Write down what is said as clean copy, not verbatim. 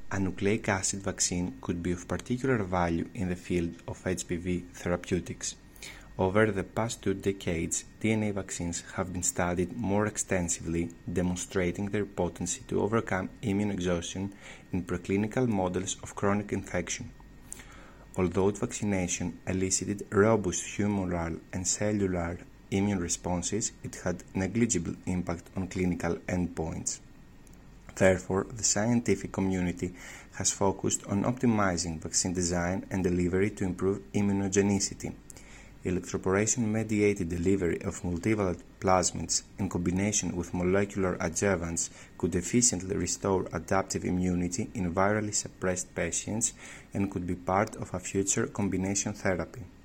A nucleic acid vaccine could be of particular value in the field of HPV therapeutics. Over the past 2 decades, DNA vaccines have been studied more extensively, demonstrating their potency to overcome immune exhaustion in preclinical models of chronic infection. Although vaccination elicited robust humoral and cellular immune responses, it had negligible impact on clinical endpoints. Therefore, the scientific community has focused on optimizing vaccine design and delivery to improve immunogenicity. Electroporation-mediated delivery of multivalent plasmids in combination with molecular adjuvants could efficiently restore adaptive immunity in virally suppressed patients and could be part of a future combination therapy.